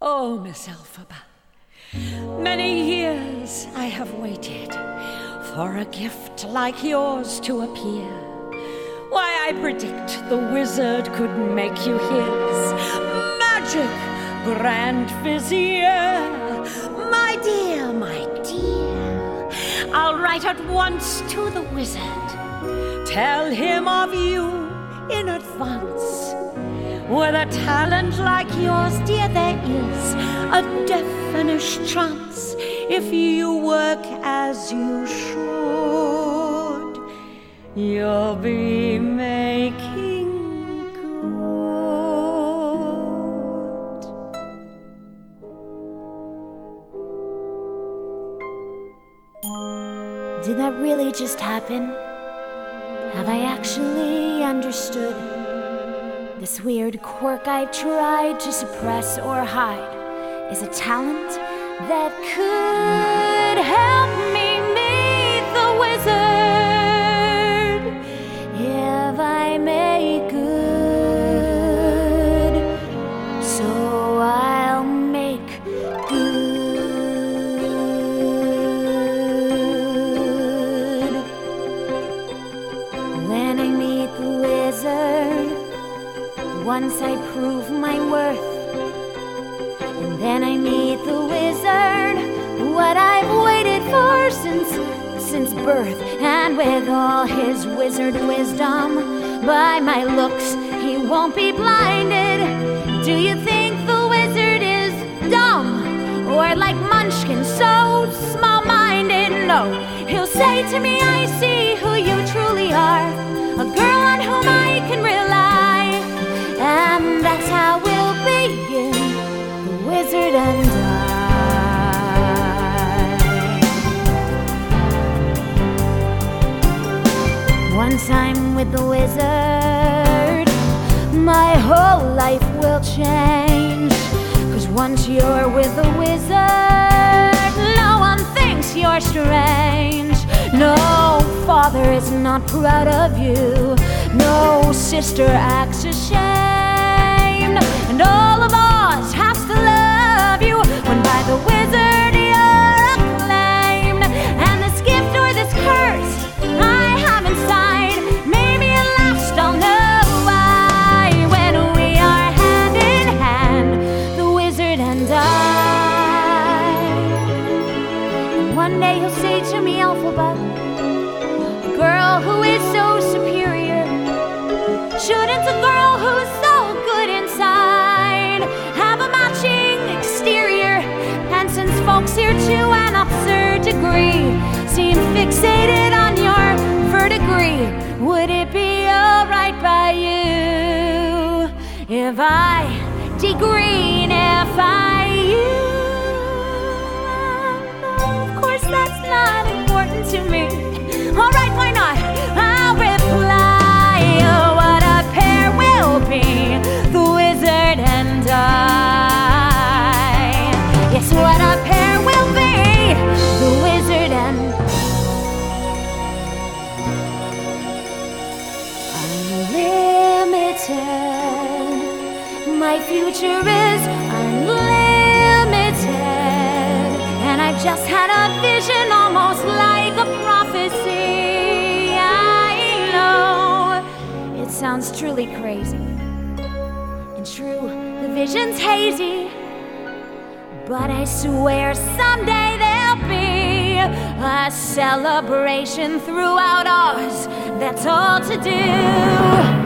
Oh, Miss Elphaba, many years I have waited for a gift like yours to appear. Why, I predict the wizard could make you his magic grand vizier. My dear, my dear, I'll write at once to the wizard. Tell him of you in advance. With a talent like yours, dear, there is a definite chance. If you work as you should, you'll be making good. Did that really just happen? Have I actually understood? This weird quirk I've tried to suppress or hide is a talent that could help me meet the wizard if I make good. So I'll make good. When I meet the wizard, once I prove my worth, and then I meet the wizard, what I've waited for since birth. And with all his wizard wisdom, by my looks he won't be blinded. Do you think the wizard is dumb, or like Munchkin, so small-minded? No, he'll say to me, I see who you truly are, a girl on whom I can rely. And that's how we'll begin, the wizard and I. Once I'm with the wizard, my whole life will change. 'Cause once you're with the wizard, no one thinks you're strange. No father is not proud of you, no sister acts ashamed, and all of us has to love you when by the wizard you're acclaimed. And this gift or this curse I have inside, maybe at last I'll know why, when we are hand in hand, the wizard and I. And one day he'll say to me, Elphaba, girl who is so superior, shouldn't a girl who's so good inside have a matching exterior? And since folks here to an absurd degree seem fixated on your verdigris, would it be alright by you if I degreenify you? Of course that's not important to me. Alright, why not? I'll reply, oh, what a pair we'll be, the wizard and I. Yes, what a pair we'll be, the wizard and unlimited. My future is unlimited, and I've just had a vision almost like a prophecy. It sounds truly crazy, and true, the vision's hazy, but I swear someday there'll be a celebration throughout Oz. That's all to do.